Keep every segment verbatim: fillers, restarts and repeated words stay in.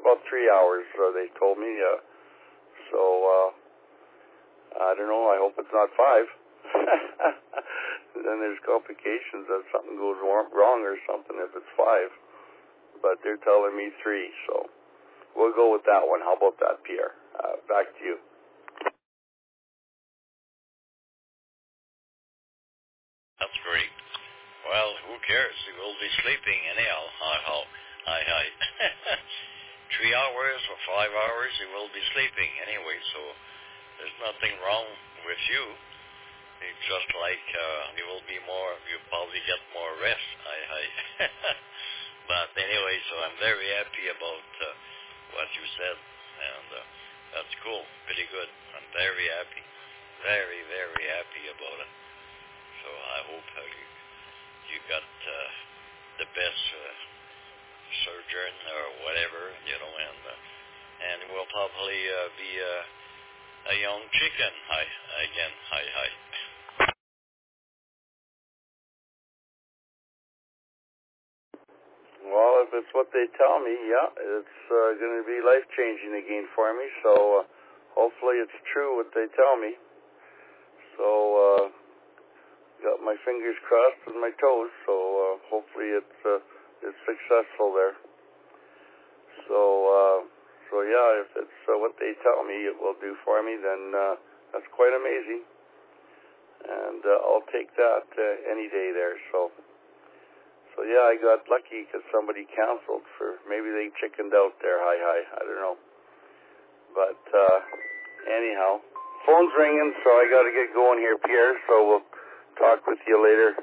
about three hours, uh, they told me. Uh, so, uh, I don't know. I hope it's not five. Then there's complications if something goes wrong or something if it's five. But they're telling me three, so we'll go with that one. How about that, Pierre? Uh, back to you. That's great. Well, who cares? You will be sleeping anyhow. Hi, hi, hi, hi. Three hours or five hours, you will be sleeping anyway, so there's nothing wrong with you. It's just like uh, you will be more, you probably get more rest. Hi, hi. But anyway, so I'm very happy about uh, what you said, and uh, that's cool, pretty good. I'm very happy, very, very happy about it. So I hope uh, you, you got uh, the best uh, surgeon or whatever, you know, and uh, and will probably uh, be uh, a young chicken. Hi, again, hi, hi. Well, if it's what they tell me, yeah, it's uh, going to be life-changing again for me. So uh, hopefully it's true what they tell me. So uh, got my fingers crossed and my toes. So uh, hopefully it's uh, it's successful there. So uh, so yeah, if it's uh, what they tell me it will do for me, then uh, that's quite amazing. And uh, I'll take that uh, any day there. So. So yeah, I got lucky because somebody canceled for, maybe they chickened out there, hi hi, I don't know. But uh, anyhow, phone's ringing, so I got to get going here, Pierre, so we'll talk with you later.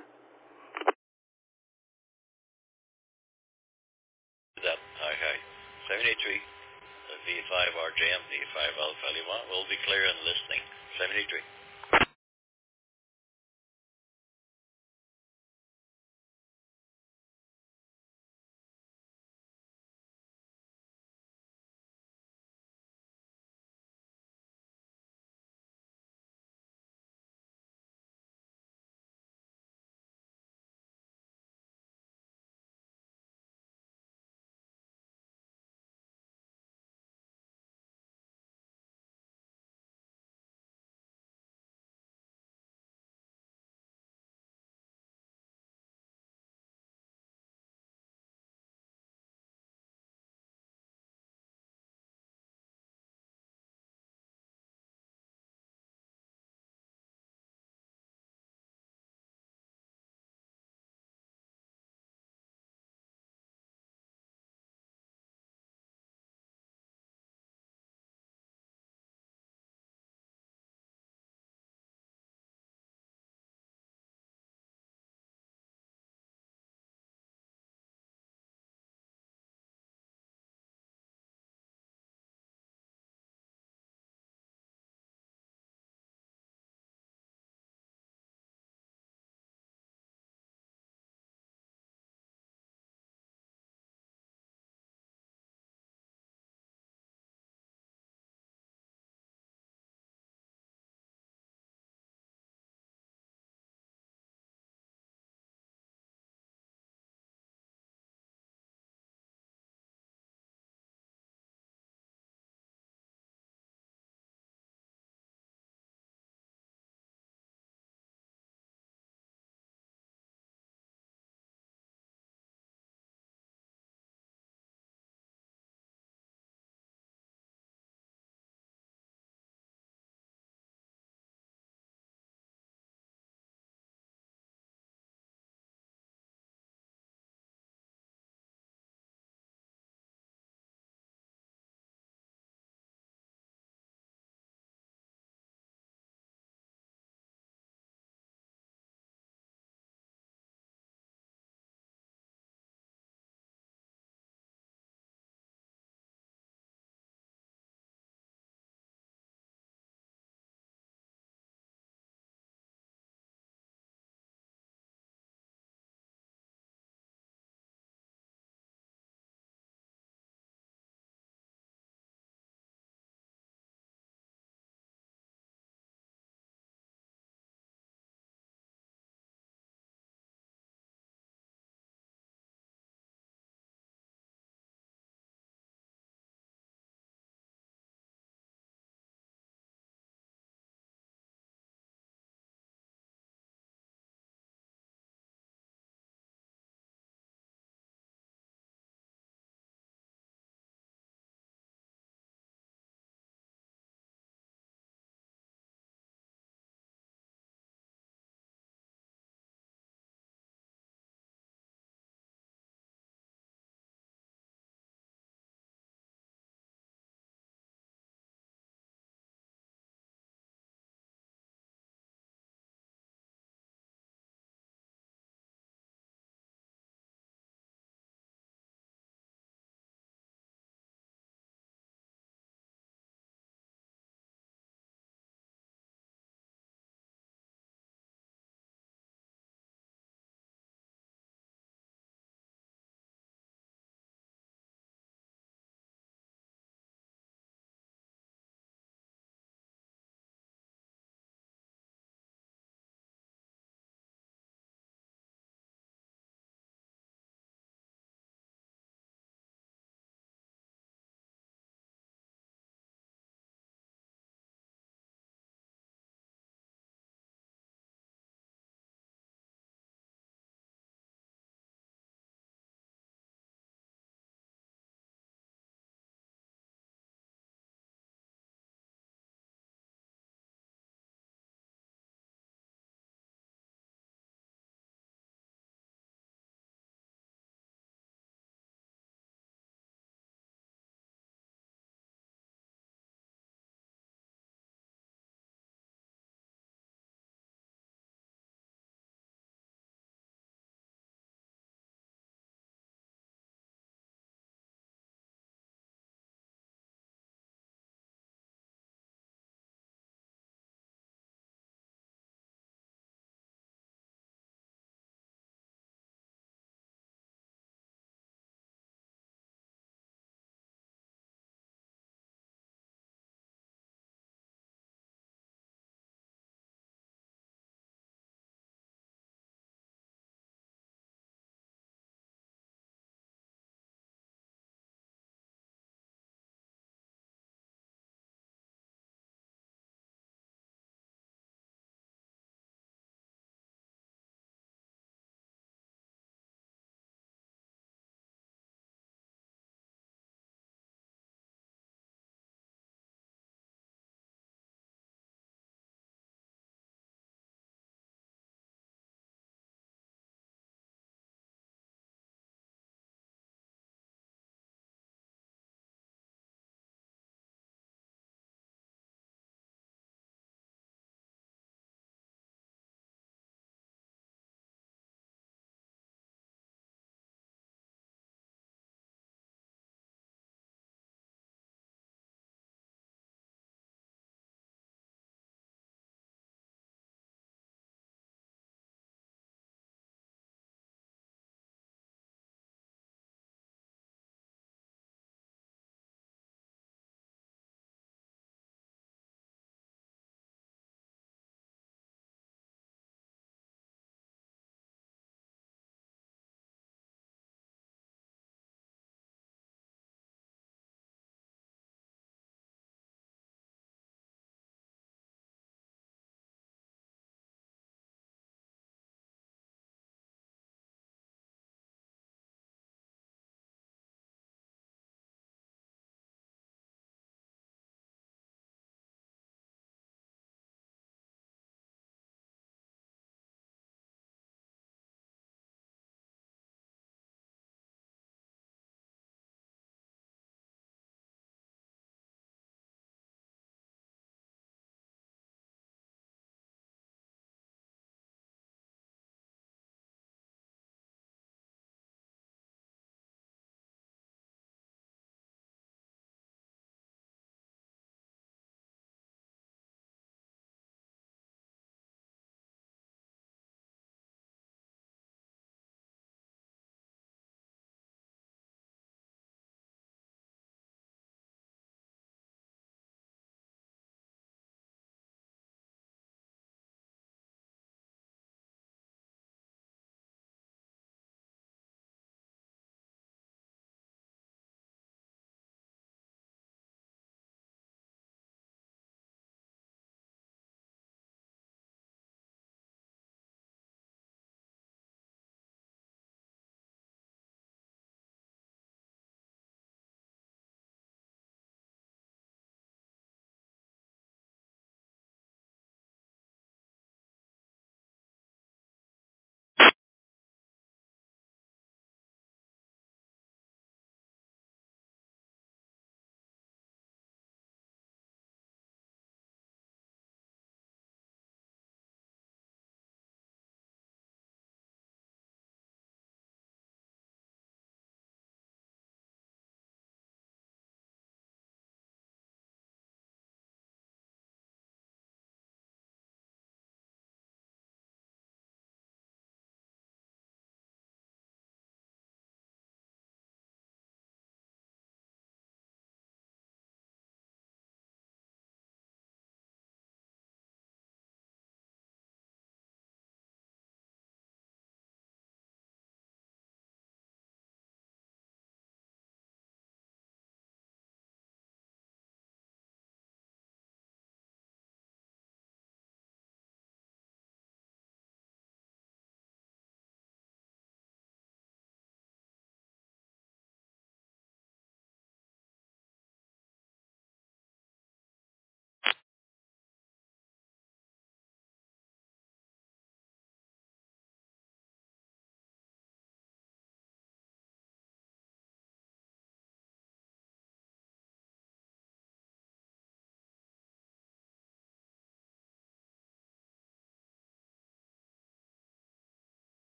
That, hi hi. seventy-three, V five R J M, V five Alpha Lima, will be clear and listening. seventy-three.